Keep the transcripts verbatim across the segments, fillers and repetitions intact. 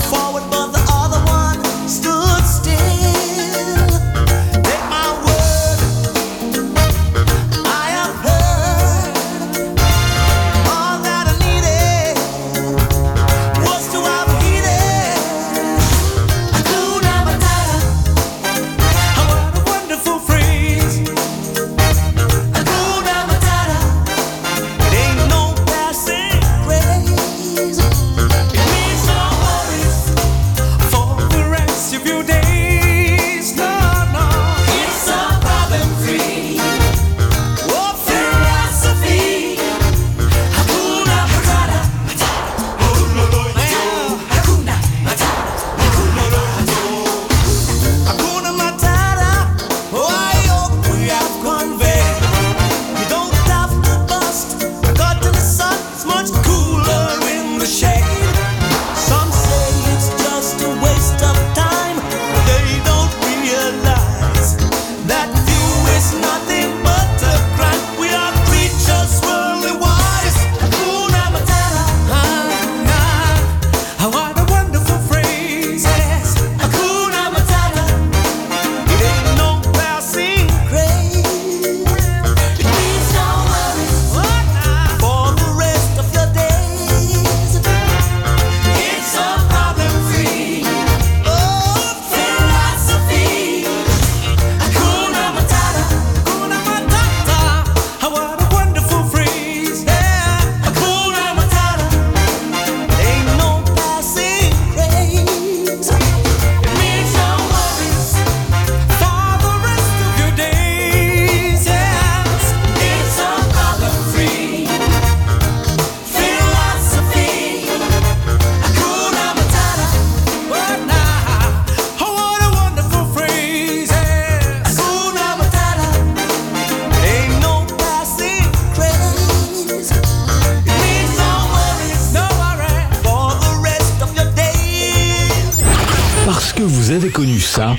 Vous avez connu ça?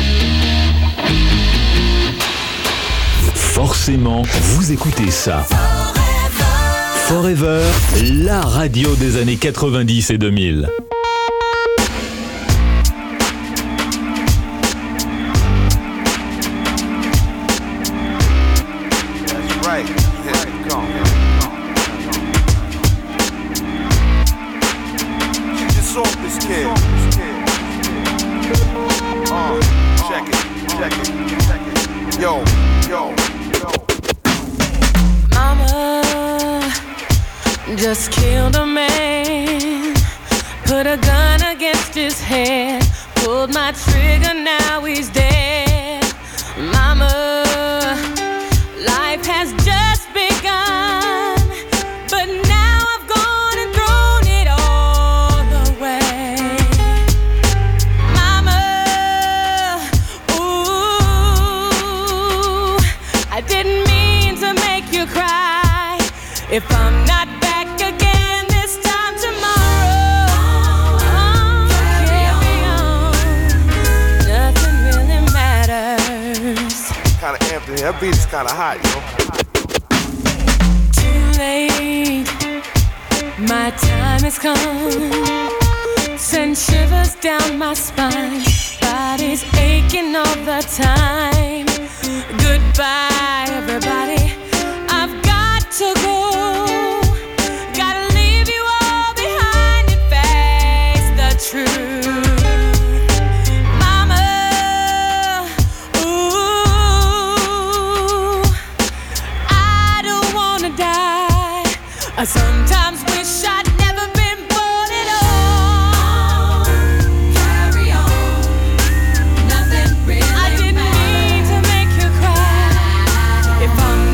Forcément, vous écoutez ça. Forever, la radio des années quatre-vingt-dix et deux mille. Just killed a man, put a gun against his head, pulled my trigger, now he's dead. Mama, life has just begun, but now I've gone and thrown it all away. Mama, ooh, I didn't mean to make you cry. If I'm not that beat is kinda hot, yo. Too late, my time has come. Send shivers down my spine, body's aching all the time. Goodbye, everybody, I've got to go. Gotta leave you all behind and face the truth. I sometimes wish I'd never been born at all. Carry on, nothing really I didn't matters. Mean to make you cry. If I'm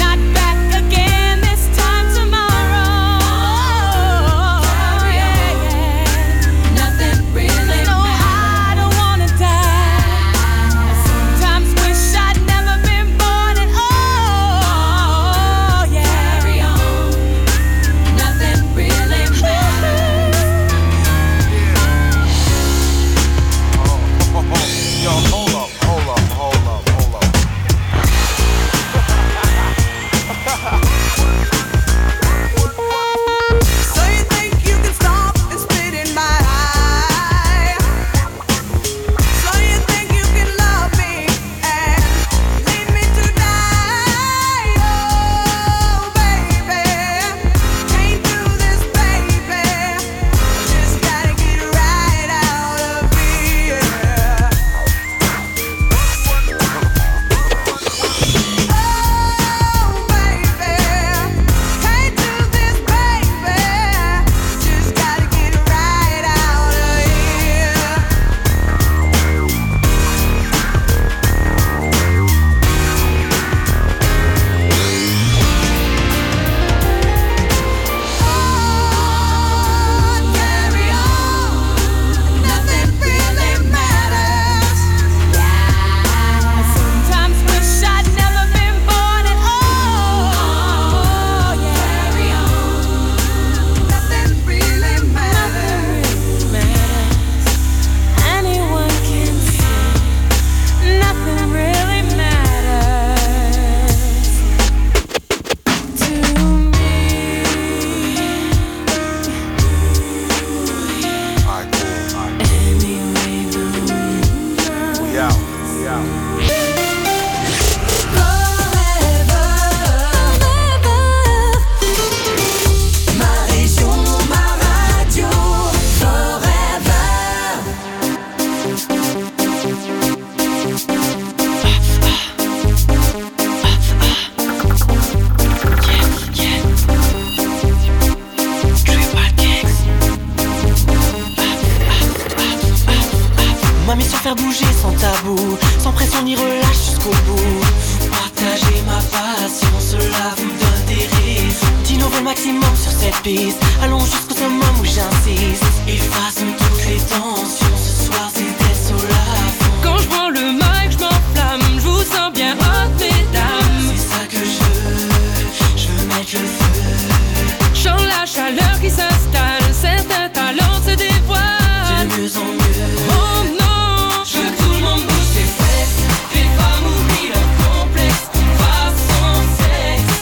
Ma mission faire bouger sans tabou, sans pression ni relâche jusqu'au bout. Partagez ma passion, cela vous donne des raisons d'innover le maximum sur cette piste. Allons jusqu'au summum où j'insiste. Effaçons toutes les tensions, ce soir c'est des sols à fond. Quand je prends le mic, je m'enflamme, je vous sens bien hot, mesdames. C'est ça que je veux, je veux mettre le feu. Chant la chaleur qui s'installe, certains talents se dévoilent. De mieux en mieux. Oh non, je veux que tout le monde bouge ses fesses. Les femmes oublient leur complexe, façon sexe.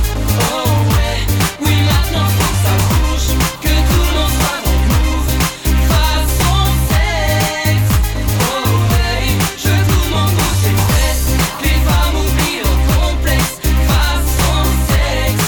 Oh ouais, oui maintenant faut que ça bouge, que tout le monde soit dans le move, façon sexe. Oh ouais, je veux que tout le monde bouge ses fesses. Les femmes oublient leur complexe, façon sexe.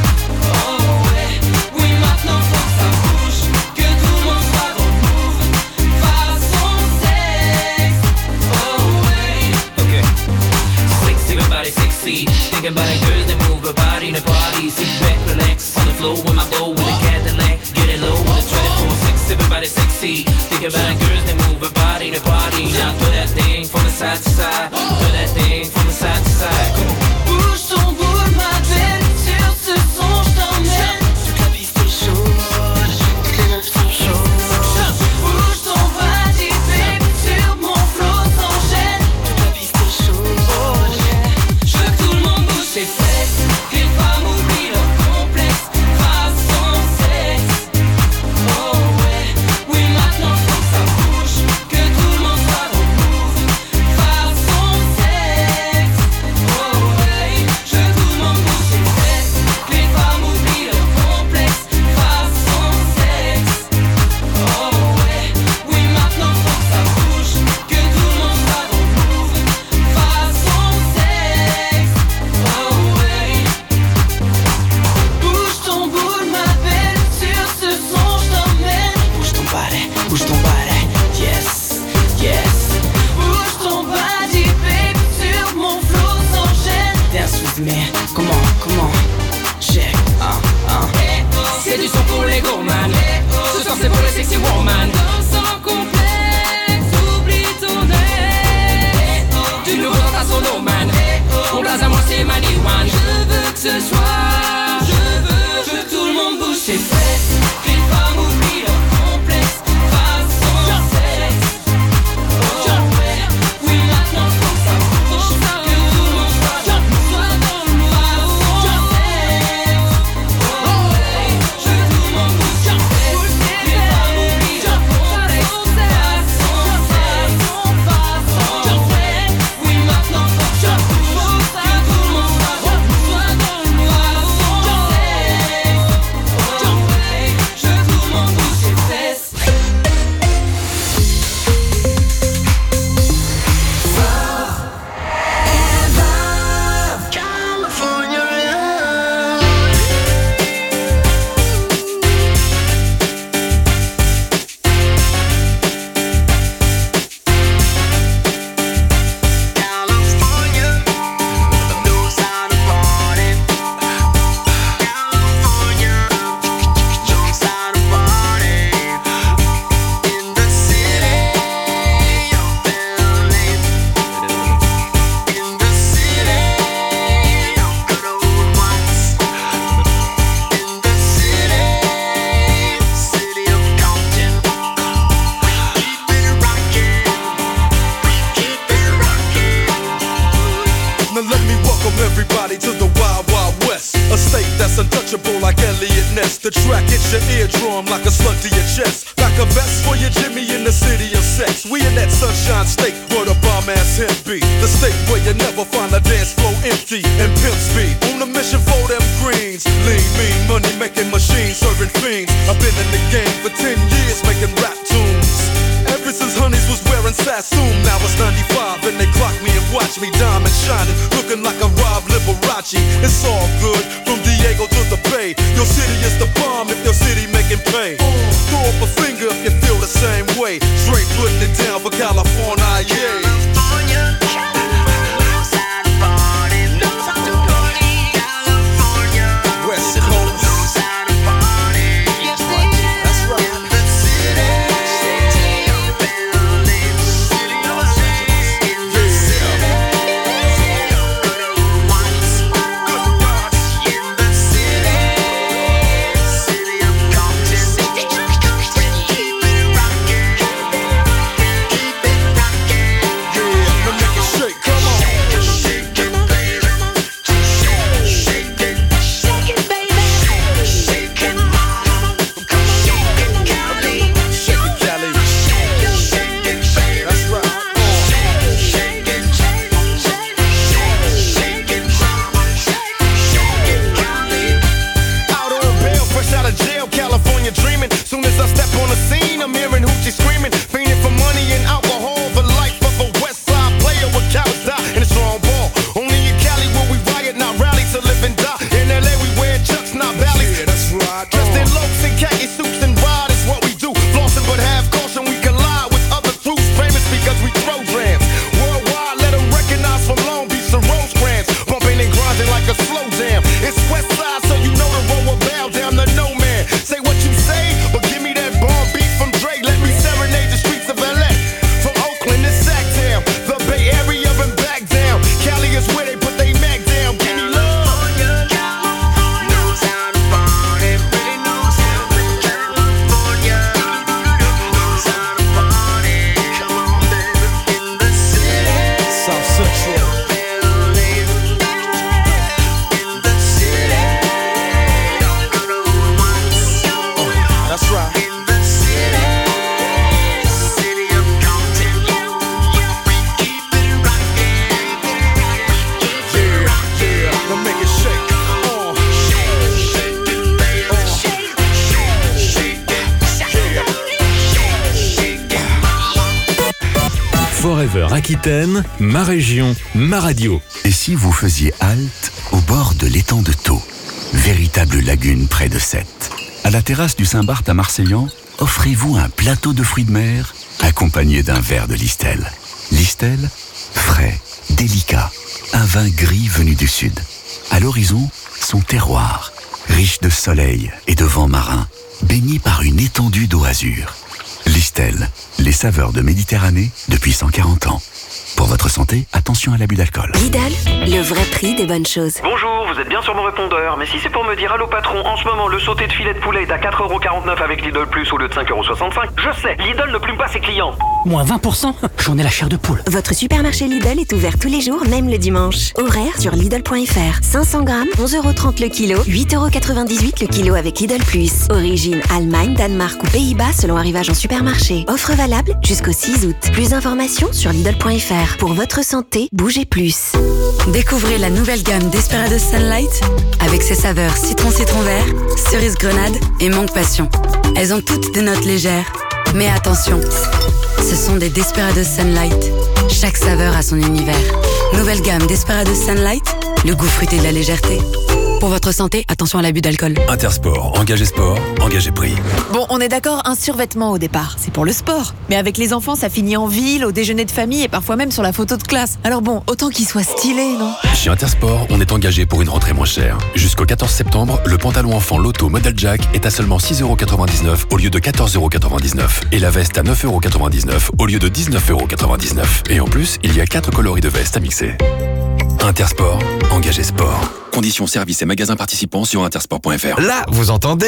Oh ouais, oui maintenant faut que ça bouge, que tout le monde soit dans le move, façon sexe. Oh ouais. Okay. Sexy, everybody sexy. Thinking about a girl that move her body in a party. Sit back, relax on the floor with my bow with a Cadillac. Get it low with a twenty-four. Sexy, everybody sexy. Thinking about a girl that move her body in a party. Now throw that thing from the side to side. Throw that thing from the side to side. Come on. Bouge ton boule ma belle, sur ce son j't'emmène. Toute la piste est chaude, toutes les meufs sont chaudes. Bouge ton body baby, sur mon flow sans gêne. Toute la piste est chaude. Je veux que tout le monde bouge ses fesses, que les femmes oublient leur complexe, façon sexe. Oh ouais, oui maintenant faut que ça bouge, que tout le monde soit dans le move, façon sexe. Oh ouais, je veux que tout le monde bouge ses fesses, que les femmes oublient leur complexe, façon sexe. Oh ouais, oui maintenant faut que ça bouge, que tout le monde soit dans le move, façon sexe. Oh ouais. Bouge ton boule ma belle, sur ce son j't'emmène. Bouge ton balai, bouge ton balai, yes, yes. Bouge ton body baby, sur mon flow sans gêne. Dance with me, comment, comment, check, ah, ah. c'est du son pour les gourmands. Ce soir c'est pour les sexy woman. Danse sans complexe, oublie ton ex. Du nouveau dans ta solo man. Mon blaze à moi c'est Mani One. Je veux que ce soir, je veux, je veux que tout le monde bouge ses fesses. Que les femmes oublient leur complexe, façon sexe. Oh ouais, oui maintenant faut que ça bouge, que tout le monde soit dans le move, façon sexe. Oh ouais, je veux que tout le monde bouge ses fesses. Que les femmes oublient leur complexe, façon sexe. Oh ouais, oui maintenant faut que ça bouge, que tout le monde soit dans le move, façon untouchable like Elliot Ness. The track hits your eardrum like a slug to your chest. Like a vest for your Jimmy in the city of sex. We in that sunshine state where the bomb ass hemp be. The state where you never find a dance floor empty and pimp speed. On a mission for them greens. Lean, mean, money making machines, serving fiends. I've been in the game for ten years making rap tunes. Ever since Honeys was wearing Sassoon, now it's ninety-five and they clock me and watch me diamond shining, looking like a Rob Liberace. It's all good from Diego to the Bay. Your city is the bomb if your city making pay. Throw up a finger if you feel the same way. Straight putting it down for California, yeah. West Coast. Forever Aquitaine, ma région, ma radio. Et si vous faisiez halte au bord de l'étang de Thau, véritable lagune près de Sète. À la terrasse du Saint-Barth à Marseillan, offrez-vous un plateau de fruits de mer accompagné d'un verre de Listel. Listel, frais, délicat, un vin gris venu du sud. À l'horizon, son terroir, riche de soleil et de vent marin, baigné par une étendue d'eau azur. Listel, les saveurs de Méditerranée depuis cent quarante ans. Pour votre santé, attention à l'abus d'alcool. Lidl, le vrai prix des bonnes choses. Bonjour, vous êtes bien sur mon répondeur, mais si c'est pour me dire allô patron, en ce moment le sauté de filet de poulet est à quatre euros quarante-neuf avec Lidl Plus au lieu de cinq euros soixante-cinq, je sais, Lidl ne plume pas ses clients. Moins vingt pour cent, j'en ai la chair de poule. Votre supermarché Lidl est ouvert tous les jours, même le dimanche. Horaire sur Lidl point F R. cinq cents grammes, onze euros trente le kilo, huit euros quatre-vingt-dix-huit le kilo avec Lidl Plus. Origine Allemagne, Danemark ou Pays-Bas selon arrivage en supermarché. Offre valable jusqu'au six août. Plus d'informations sur Lidl point F R. Pour votre santé, bougez plus. Découvrez la nouvelle gamme Desperados Sunlight avec ses saveurs citron citron vert, cerise grenade et mangue passion. Elles ont toutes des notes légères, mais attention, ce sont des Desperados Sunlight. Chaque saveur a son univers. Nouvelle gamme Desperados Sunlight, le goût fruité de la légèreté. Pour votre santé, attention à l'abus d'alcool. Intersport, engagé sport, engagé prix. Bon, on est d'accord, un survêtement au départ, c'est pour le sport. Mais avec les enfants, ça finit en ville, au déjeuner de famille et parfois même sur la photo de classe. Alors bon, autant qu'il soit stylé, non ? Chez Intersport, on est engagé pour une rentrée moins chère. Jusqu'au quatorze septembre, le pantalon enfant Loto Model Jack est à seulement six euros quatre-vingt-dix-neuf au lieu de quatorze euros quatre-vingt-dix-neuf. Et la veste à neuf euros quatre-vingt-dix-neuf au lieu de dix-neuf euros quatre-vingt-dix-neuf. Et en plus, il y a quatre coloris de veste à mixer. Intersport, engagé sport. Conditions, services et magasins participants sur intersport point F R. Là, vous entendez ?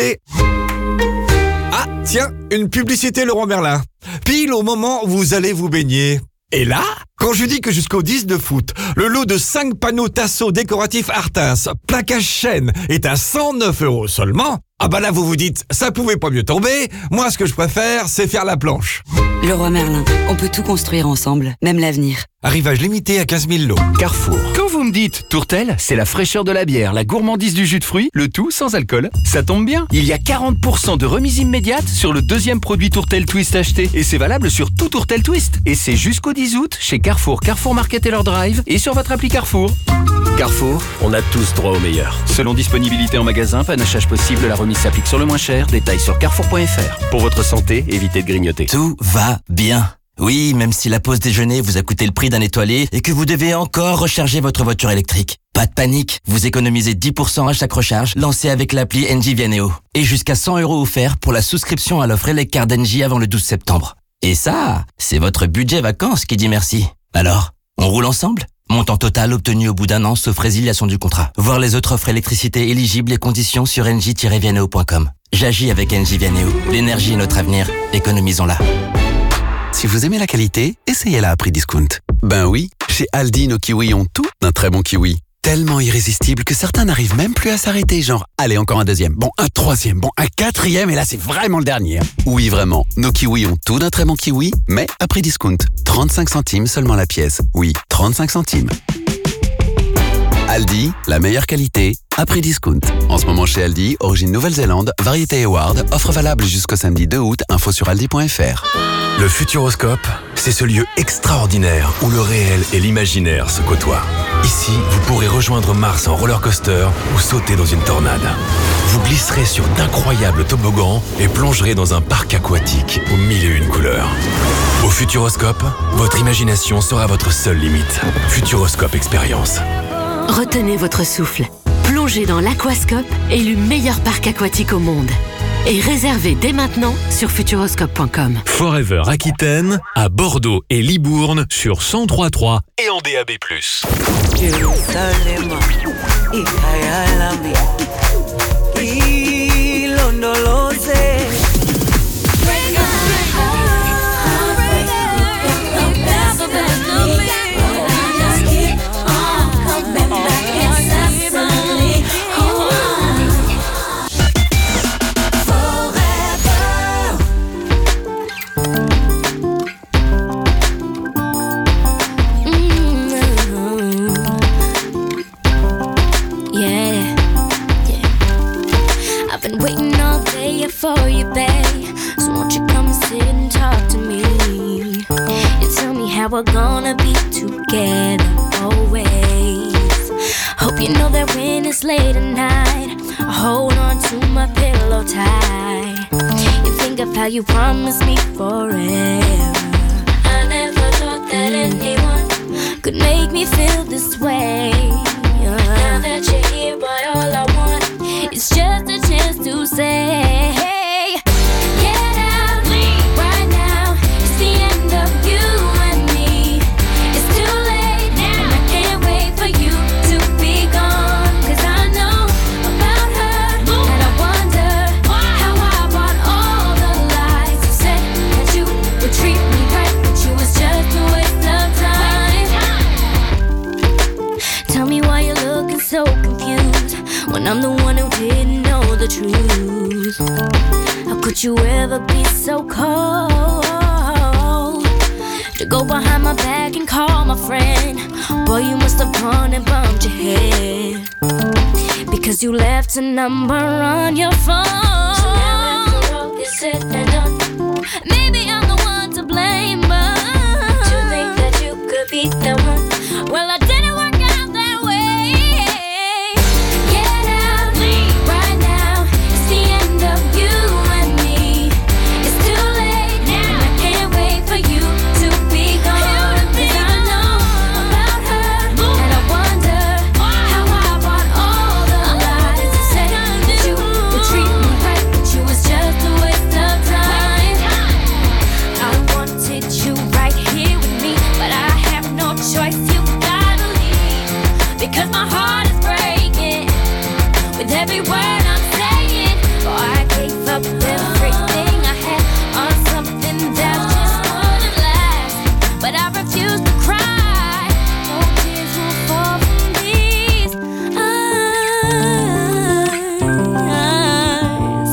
Ah, tiens, une publicité Leroy Merlin. Pile au moment où vous allez vous baigner. Et là, quand je dis que jusqu'au dix-neuf août, le lot de cinq panneaux Tasso décoratifs Artins, plaquage chêne, est à cent neuf euros seulement, ah bah là vous vous dites, ça pouvait pas mieux tomber, moi ce que je préfère, c'est faire la planche. Leroy Merlin, on peut tout construire ensemble, même l'avenir. Arrivage limité à quinze mille lots. Carrefour. Quand vous me dites Tourtel, c'est la fraîcheur de la bière, la gourmandise du jus de fruits, le tout sans alcool. Ça tombe bien, il y a quarante pour cent de remise immédiate sur le deuxième produit Tourtel Twist acheté. Et c'est valable sur tout Tourtel Twist. Et c'est jusqu'au dix août chez Carrefour, Carrefour Market et leur drive et sur votre appli Carrefour. Carrefour, on a tous droit au meilleur. Selon disponibilité en magasin, panachage possible, la remise s'applique sur le moins cher. Détails sur carrefour point F R. Pour votre santé, évitez de grignoter. Tout va bien. Oui, même si la pause déjeuner vous a coûté le prix d'un étoilé et que vous devez encore recharger votre voiture électrique. Pas de panique, vous économisez dix pour cent à chaque recharge lancée avec l'appli Engie Vianeo. Et jusqu'à cent euros offerts pour la souscription à l'offre Eleccar d'Engie avant le douze septembre. Et ça, c'est votre budget vacances qui dit merci. Alors, on roule ensemble ? Montant total obtenu au bout d'un an sauf résiliation du contrat. Voir les autres offres électricité éligibles et conditions sur engie tiret vianeo point com. J'agis avec Engie Vianeo. L'énergie est notre avenir. Économisons-la. Si vous aimez la qualité, essayez-la à prix discount. Ben oui, chez Aldi, nos kiwis ont tout d'un très bon kiwi. Tellement irrésistible que certains n'arrivent même plus à s'arrêter, genre, allez, encore un deuxième, bon, un troisième, bon, un quatrième, et là, c'est vraiment le dernier. Oui, vraiment, nos kiwis ont tout d'un très bon kiwi, mais à prix discount. trente-cinq centimes seulement la pièce. Oui, trente-cinq centimes. Aldi, la meilleure qualité, à prix discount. En ce moment chez Aldi, origine Nouvelle-Zélande, variété Award, offre valable jusqu'au samedi deux août, info sur aldi point F R. Le Futuroscope, c'est ce lieu extraordinaire où le réel et l'imaginaire se côtoient. Ici, vous pourrez rejoindre Mars en roller coaster ou sauter dans une tornade. Vous glisserez sur d'incroyables toboggans et plongerez dans un parc aquatique aux mille et une couleurs. Au Futuroscope, votre imagination sera votre seule limite. Futuroscope Expérience. Retenez votre souffle. Plongez dans l'Aquascope, élu meilleur parc aquatique au monde. Et réservez dès maintenant sur futuroscope point com. Forever Aquitaine, à Bordeaux et Libourne sur cent trois virgule trois et en D A B plus. Yeah, yeah. how we're gonna be together always. Hope you know that when it's late at night, I hold on to my pillow tight. You think of how you promised me forever. I never thought that anyone could make me feel this way. Now that you're here, boy, all I want is just a chance to say, get out, leave right now. It's the end of you and me. It's too late now, and I can't wait for you to be gone. 'Cause I know about her, and I wonder how I bought all the lies. You said that you would treat me right, but you was just a waste of time. Tell me why you're looking so confused when I'm the one who didn't know the truth. How could you ever be so cold to go behind my back and call my friend? Boy, you must have gone and bumped your head because you left a number on your phone. So now after all is said and done, maybe I'm the one to blame, but to think that you could be the one, well, I didn't work out that way. Get out, leave right now. It's the end of you and me. It's too late now, I can't wait for you to be gone. 'Cause I know about her, and I wonder how I bought all the lies. You said that you would treat me right, but you was just a waste of time. I wanted you right here with me, but I have no choice. You gotta leave, because my heart is breaking with every word I'm saying. Oh, I gave up everything I had on something that just wouldn't last, but I refuse to cry. No tears will fall from these eyes.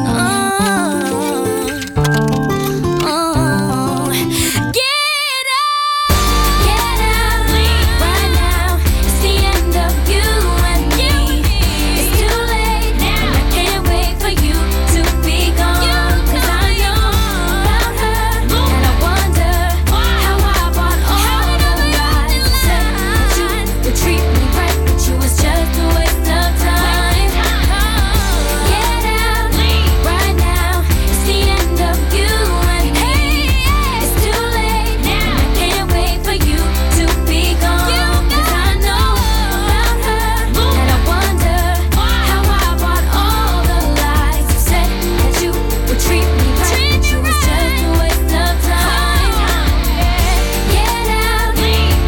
Oh, oh. Get out, get out, leave right now. It's the end of you and me. It's too late now, I can't wait for you to be gone. 'Cause I know about her, and I wonder how I bought all the lies. You said that you would treat me right, but you was just a waste of time. Get out, leave right now. It's the end of you and me. It's too late now, I can't wait for you to be gone. 'Cause I know about her, and I wonder how I bought all the lies. You said that you would treat me right, but you was just a waste of time. Get out, leave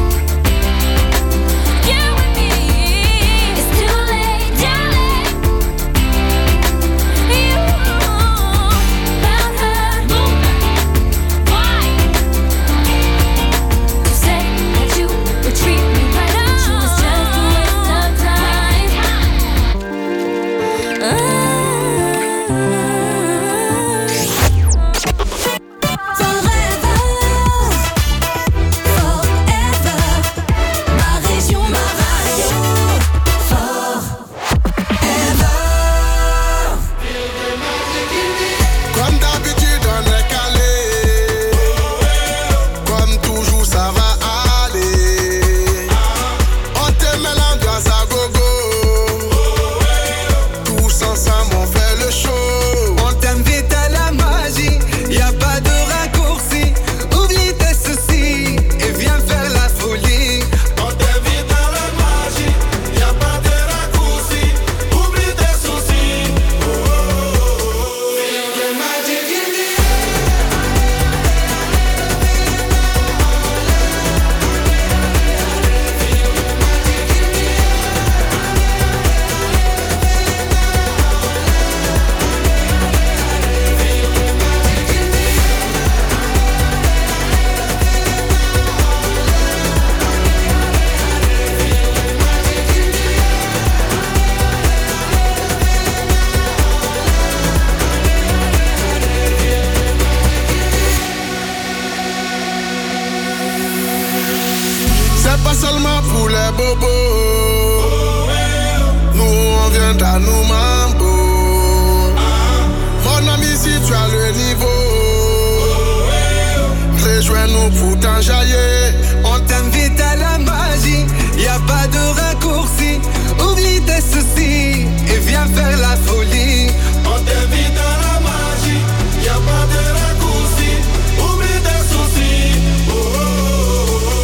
you and me. It's too late, too late. You about her, why? You said that you would treat me right, but you was just a waste of time. Ma région, ma radio. Comme d'habitude on est calé. Comme toujours ça va aller. On te met l'ambiance à gogo. Tous ensemble on fait le show. On t'invite à la magie, y a pas de raccourci. Oublie tes soucis et viens faire la folie. On t'invite à la magie, y a pas de raccourci. Oublie tes soucis. Oh, oh, oh, oh. The magic in the c'est pas seulement pour les bobos. Nous on vient d'à nous mambo. Mon ami si tu as le niveau, rejoins-nous mots pour t'enjailler. On t'invite à la magie, y a pas de raccourci. Oublie tes soucis et viens faire la folie. On t'invite à la magie, y a pas de raccourci. Oublie tes soucis. Oh, oh, oh, oh.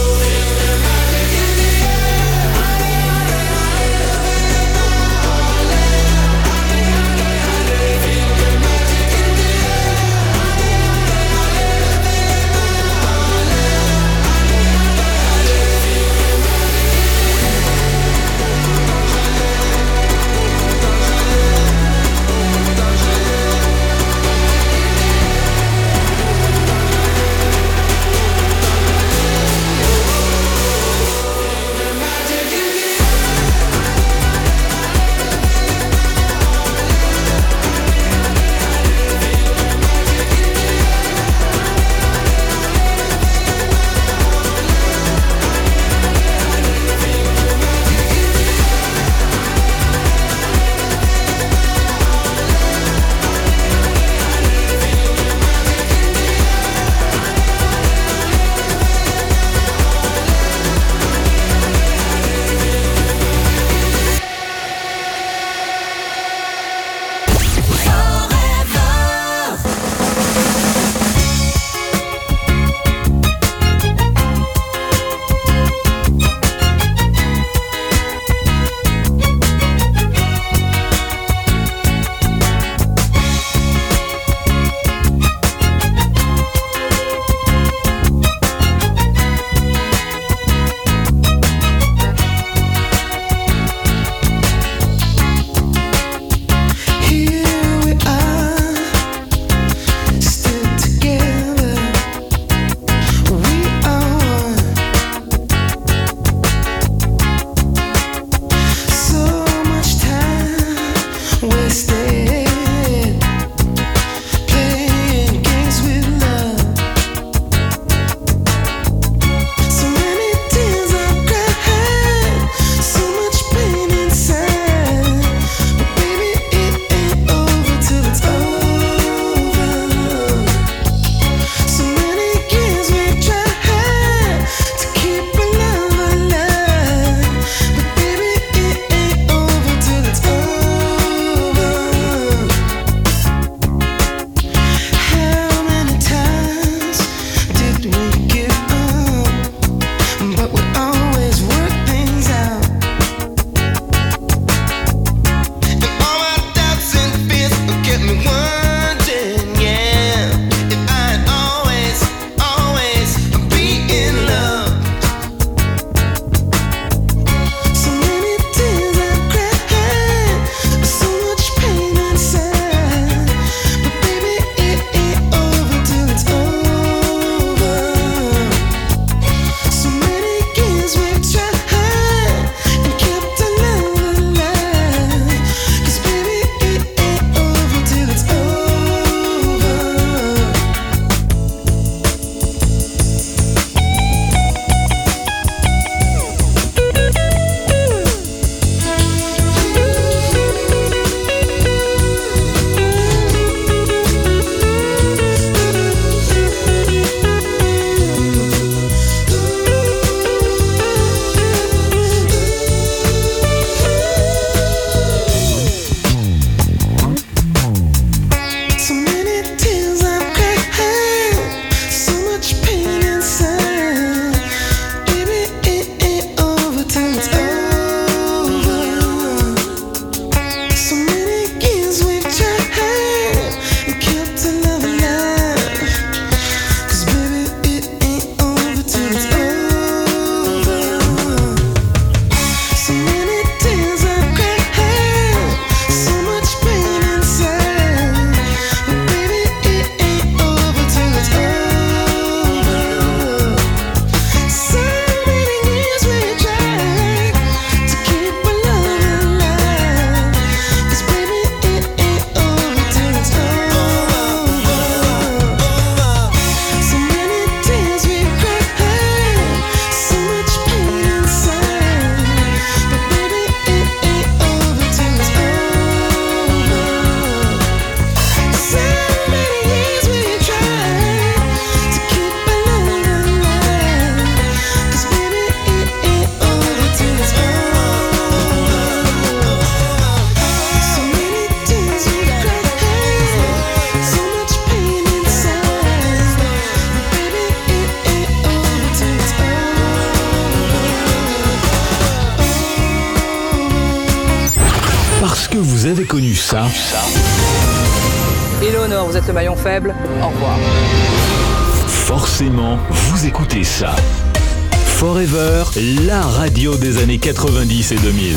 avez connu ça? Éléonore, vous êtes le maillon faible. Au revoir. Forcément, vous écoutez ça. Forever, la radio des années quatre-vingt-dix et deux mille.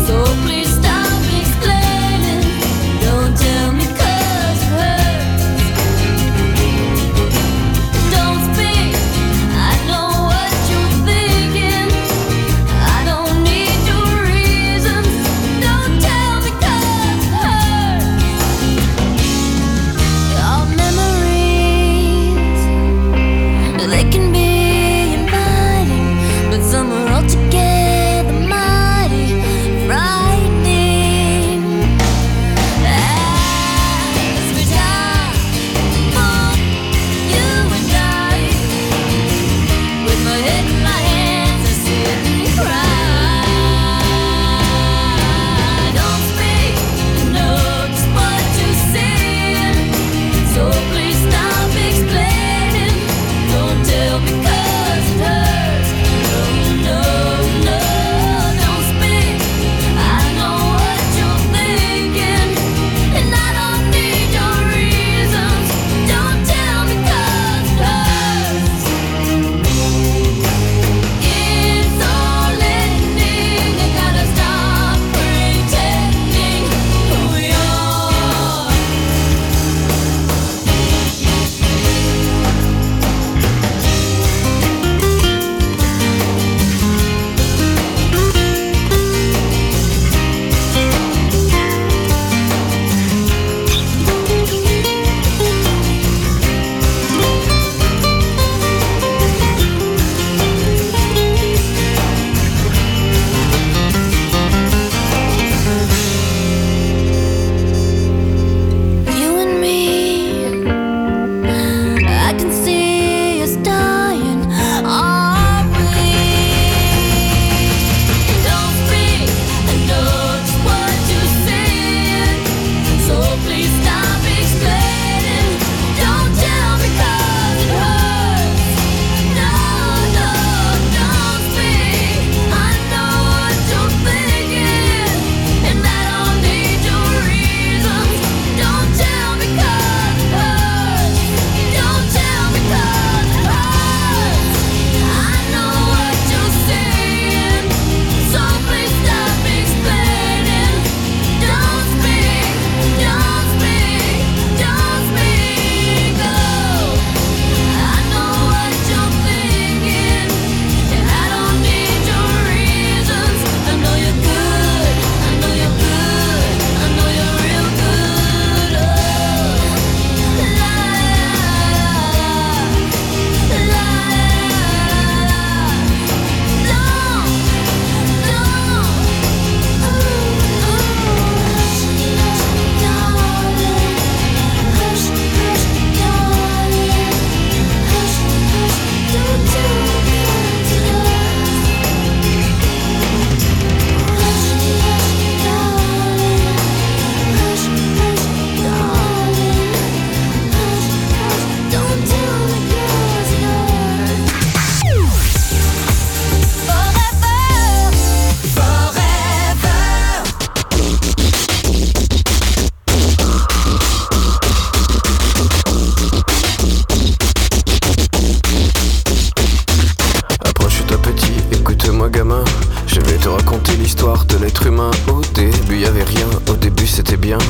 Please stop explaining. Don't tell me 'cause it hurts.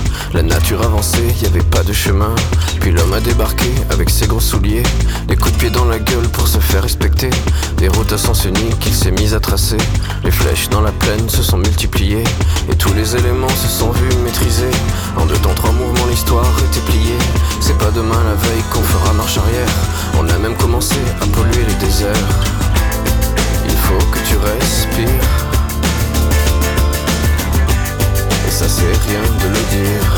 La nature avançait, y avait pas de chemin. Puis l'homme a débarqué avec ses gros souliers, des coups de pied dans la gueule pour se faire respecter. Des routes à sens unique qu'il s'est mis à tracer. Les flèches dans la plaine se sont multipliées et tous les éléments se sont vus maîtrisés. En deux temps, trois mouvements, l'histoire était pliée. C'est pas demain la veille qu'on fera marche arrière. On a même commencé à polluer les déserts. Il faut que tu respires. Et ça c'est rien de le dire.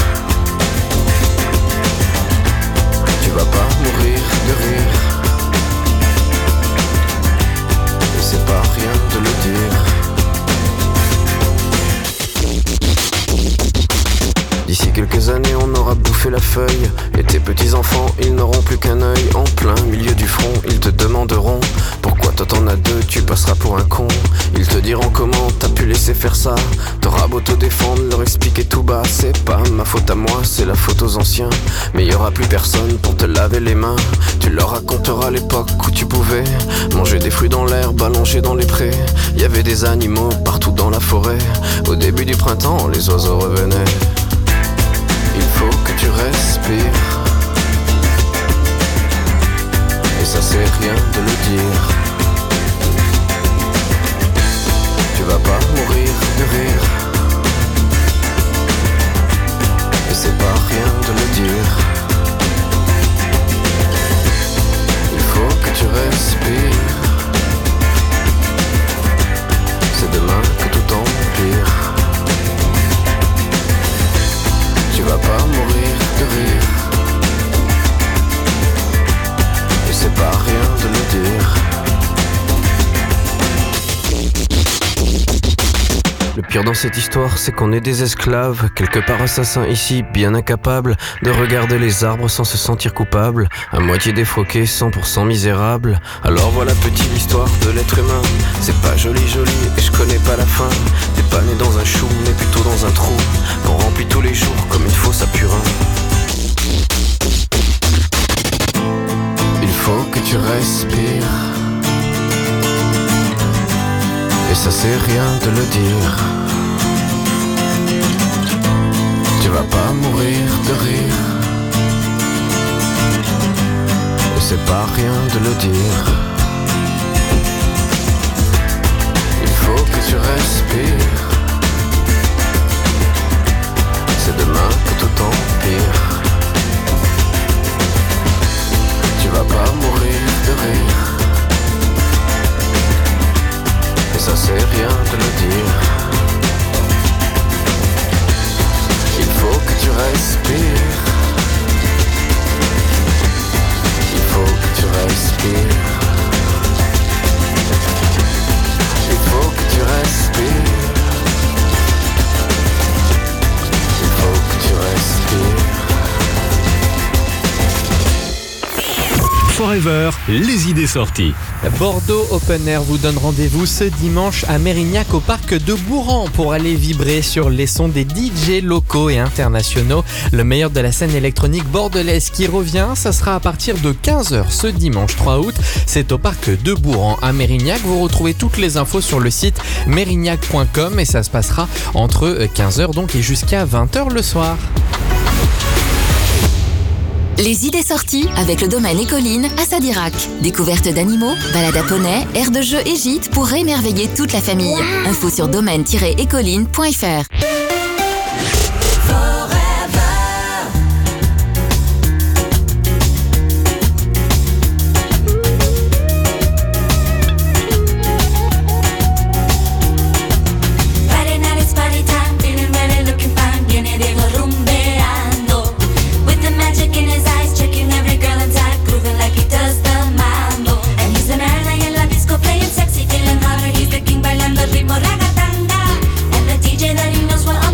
Tu vas pas mourir de rire. Et c'est pas rien de le dire. D'ici quelques années on aura bouffé la feuille. Et tes petits enfants ils n'auront plus qu'un œil. En plein milieu du front ils te demanderont pourquoi toi t'en as deux, tu passeras pour un con. Ils te diront comment t'as pu laisser faire ça. T'auras beau te défendre, leur expliquer tout bas. C'est pas ma faute à moi, c'est la faute aux anciens. Mais y aura plus personne pour te laver les mains. Tu leur raconteras l'époque où tu pouvais manger des fruits dans l'herbe, allongés dans les prés. Y avait des animaux partout dans la forêt. Au début du printemps, les oiseaux revenaient. Il faut que tu respires. Et ça c'est rien de le dire. Tu vas pas mourir de rire. Et c'est pas rien de le dire. Il faut que tu respires. C'est demain que tout empire. Tu vas pas mourir de rire. Et c'est pas rien de le dire. Le pire dans cette histoire, c'est qu'on est des esclaves, quelque part assassins ici, bien incapables de regarder les arbres sans se sentir coupables, à moitié défroqués, cent pour cent misérables. Alors voilà petite l'histoire de l'être humain. C'est pas joli joli et je connais pas la fin. T'es pas né dans un chou mais plutôt dans un trou qu'on remplit tous les jours comme une fosse à purin. Il faut que tu respires. Et ça c'est rien de le dire. Tu vas pas mourir de rire. Et c'est pas rien de le dire. Il faut que tu respires. C'est demain que tout empire. Tu vas pas mourir de rire. Et ça c'est rien de le dire. Il faut que tu respires. Il faut que tu respires. Il faut que tu respires. Il faut que tu respires. Forever, les idées sorties. Bordeaux Open Air vous donne rendez-vous ce dimanche à Mérignac au parc de Bourran pour aller vibrer sur les sons des D J locaux et internationaux. Le meilleur de la scène électronique bordelaise qui revient, ça sera à partir de quinze heures ce dimanche trois août. C'est au parc de Bourran à Mérignac. Vous retrouvez toutes les infos sur le site mérignac point com et ça se passera entre quinze heures donc et jusqu'à vingt heures le soir. Les idées sorties avec le domaine Écoline à Sadirac. Découverte d'animaux, balade à poney, aires de jeu et gîtes pour émerveiller toute la famille. Info sur domaine tiret écoline point f r. Ritmo ragatanga, and the D J that he knows will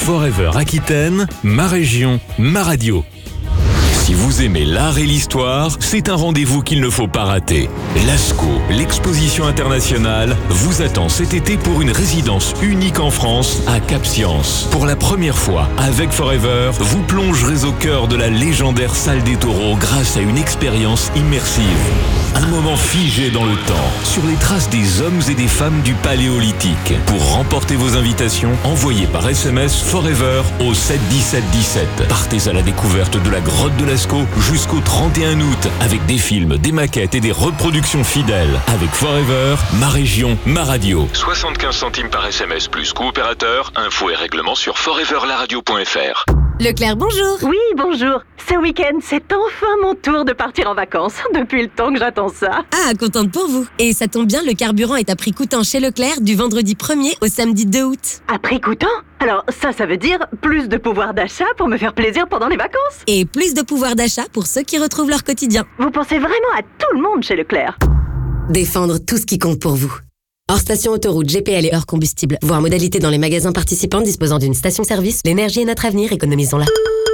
Forever Aquitaine, ma région, ma radio. Si vous aimez l'art et l'histoire, c'est un rendez-vous qu'il ne faut pas rater. L'ASCO, l'exposition internationale, vous attend cet été pour une résidence unique en France à Cap-Science. Pour la première fois, avec Forever, vous plongerez au cœur de la légendaire salle des taureaux grâce à une expérience immersive. Un moment figé dans le temps, sur les traces des hommes et des femmes du Paléolithique. Pour remporter vos invitations, envoyez par S M S Forever au sept dix-sept dix-sept. Partez à la découverte de la grotte de Lascaux jusqu'au trente et un août, avec des films, des maquettes et des reproductions fidèles. Avec Forever, ma région, ma radio. soixante-quinze centimes par S M S plus coopérateur, info et règlement sur forever la radio point f r. Leclerc, bonjour. Oui, bonjour. Ce week-end, c'est enfin mon tour de partir en vacances. Depuis le temps que j'attends ça. Ah, contente pour vous. Et ça tombe bien, le carburant est à prix coûtant chez Leclerc du vendredi premier au samedi deux août. À prix coûtant ? Alors ça, ça veut dire plus de pouvoir d'achat pour me faire plaisir pendant les vacances. Et plus de pouvoir d'achat pour ceux qui retrouvent leur quotidien. Vous pensez vraiment à tout le monde chez Leclerc ? Défendre tout ce qui compte pour vous. Hors station autoroute, G P L et hors combustible. Voir modalité dans les magasins participants disposant d'une station-service. L'énergie est notre avenir, économisons-la.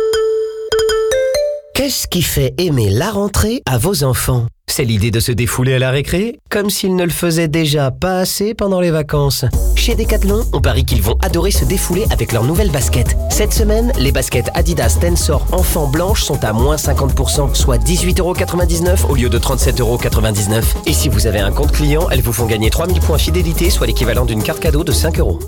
Qu'est-ce qui fait aimer la rentrée à vos enfants ? C'est l'idée de se défouler à la récré, comme s'ils ne le faisaient déjà pas assez pendant les vacances. Chez Decathlon, on parie qu'ils vont adorer se défouler avec leurs nouvelles baskets. Cette semaine, les baskets Adidas Tensor enfants blanches sont à moins cinquante pour cent, soit dix-huit euros quatre-vingt-dix-neuf au lieu de trente-sept euros quatre-vingt-dix-neuf. Et si vous avez un compte client, elles vous font gagner trois mille points fidélité, soit l'équivalent d'une carte cadeau de cinq euros.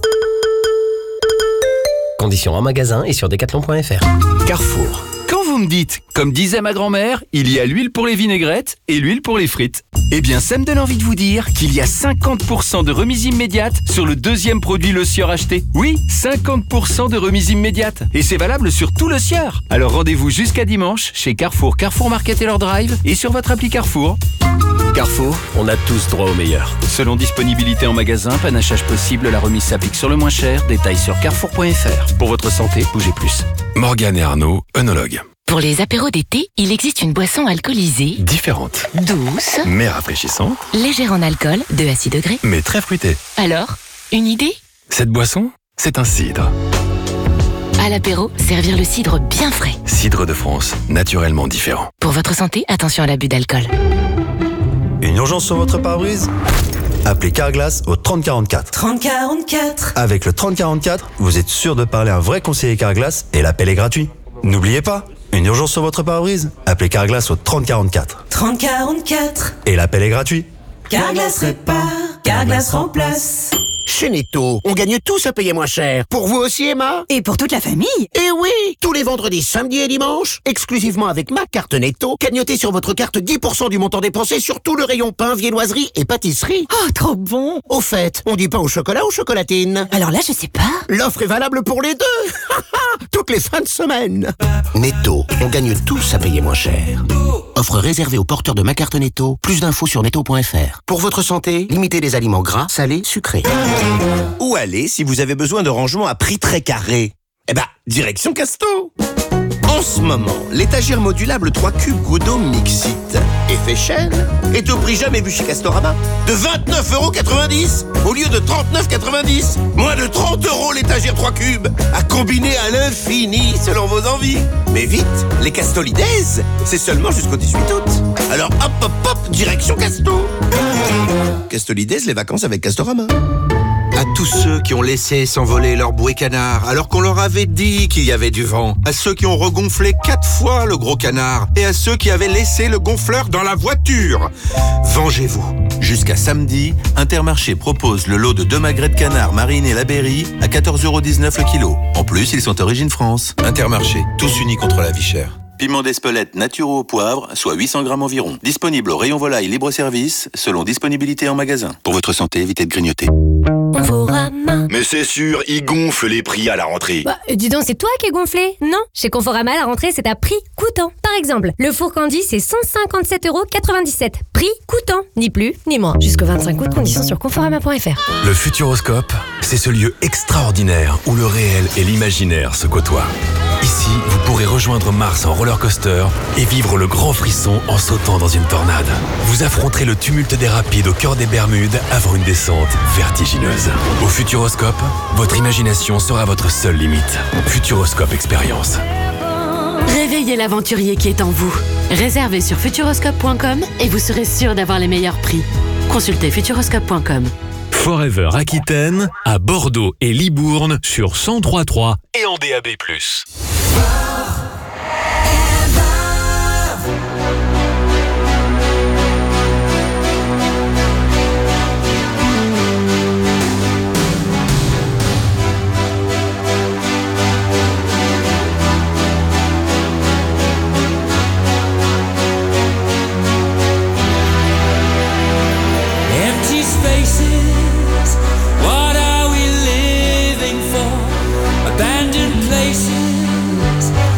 Conditions en magasin et sur decathlon point f r. Carrefour. Quand vous me dites, comme disait ma grand-mère, il y a l'huile pour les vinaigrettes et l'huile pour les frites. Eh bien, ça me donne envie de vous dire qu'il y a cinquante pour cent de remise immédiate sur le deuxième produit Le Sieur acheté. Oui, cinquante pour cent de remise immédiate. Et c'est valable sur tout Le Sieur. Alors rendez-vous jusqu'à dimanche chez Carrefour, Carrefour Market et leur drive et sur votre appli Carrefour. Carrefour, on a tous droit au meilleur. Selon disponibilité en magasin, panachage possible, la remise s'applique sur le moins cher. Détails sur carrefour point f r. Pour votre santé, bougez plus. Morgane et Arnaud, œnologues. Pour les apéros d'été, il existe une boisson alcoolisée, Différente, douce, mais rafraîchissante, légère en alcool, deux à six degrés. mais très fruitée. Alors, une idée ? Cette boisson, c'est un cidre. À l'apéro, servir le cidre bien frais. Cidre de France, naturellement différent. Pour votre santé, attention à l'abus d'alcool. Une urgence sur votre pare-brise ? Appelez Carglass au trente quarante-quatre. trente quarante-quatre. Avec le trente quarante-quatre, vous êtes sûr de parler à un vrai conseiller Carglass et l'appel est gratuit. N'oubliez pas, une urgence sur votre pare-brise ? Appelez Carglass au trente quarante-quatre. trente quarante-quatre. Et l'appel est gratuit. Carglass répare, Carglass remplace. Chez Netto, on gagne tous à payer moins cher. Pour vous aussi, Emma ? Et pour toute la famille. Eh oui, tous les vendredis, samedis et dimanches, exclusivement avec ma carte Netto, cagnotez sur votre carte dix pour cent du montant dépensé sur tout le rayon pain, viennoiserie et pâtisserie. Oh, trop bon. Au fait, on dit pas au chocolat ou chocolatine ? Alors là, je sais pas. L'offre est valable pour les deux. Toutes les fins de semaine. Netto, on gagne tous à payer moins cher. Offre réservée aux porteurs de ma carte Netto. Plus d'infos sur netto point f r. Pour votre santé, limitez les aliments gras, salés, sucrés. Où aller si vous avez besoin de rangement à prix très carré ? Eh ben, direction Casto. En ce moment, l'étagère modulable trois cubes Godot Mixit effet chaîne est au prix jamais vu chez Castorama de vingt-neuf euros quatre-vingt-dix au lieu de trente-neuf euros quatre-vingt-dix. Moins de trente euros l'étagère trois cubes à combiner à l'infini selon vos envies. Mais vite, les Castolidays, c'est seulement jusqu'au dix-huit août. Alors hop hop hop, direction Casto. Castolidays, les vacances avec Castorama. À tous ceux qui ont laissé s'envoler leur bouée canard alors qu'on leur avait dit qu'il y avait du vent. À ceux qui ont regonflé quatre fois le gros canard. Et à ceux qui avaient laissé le gonfleur dans la voiture. Vengez-vous. Jusqu'à samedi, Intermarché propose le lot de deux magrets de canard marinés la Berry à quatorze euros dix-neuf le kilo. En plus, ils sont origine France. Intermarché, tous unis contre la vie chère. Piment d'Espelette naturo au poivre, soit huit cents grammes environ. Disponible au rayon volaille libre-service, selon disponibilité en magasin. Pour votre santé, évitez de grignoter. Conforama. Mais c'est sûr, ils gonflent les prix à la rentrée. Bah, dis donc, c'est toi qui es gonflé. Non, chez Conforama, la rentrée, c'est à prix coûtant. Par exemple, le four Candy, c'est cent cinquante-sept euros quatre-vingt-dix-sept. Prix coûtant, ni plus, ni moins. Jusqu'au vingt-cinq août, conditions sur conforama point f r. Le Futuroscope, c'est ce lieu extraordinaire où le réel et l'imaginaire se côtoient. Ici, vous pourrez rejoindre Mars en roller coaster et vivre le grand frisson en sautant dans une tornade. Vous affronterez le tumulte des rapides au cœur des Bermudes avant une descente vertigineuse. Au Futuroscope, votre imagination sera votre seule limite. Futuroscope Expérience. Réveillez l'aventurier qui est en vous. Réservez sur futuroscope point com et vous serez sûr d'avoir les meilleurs prix. Consultez futuroscope point com. Forever Aquitaine, à Bordeaux et Libourne sur cent trois virgule trois et en D A B plus. Empty spaces, what are we living for? Abandoned places,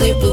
clear blue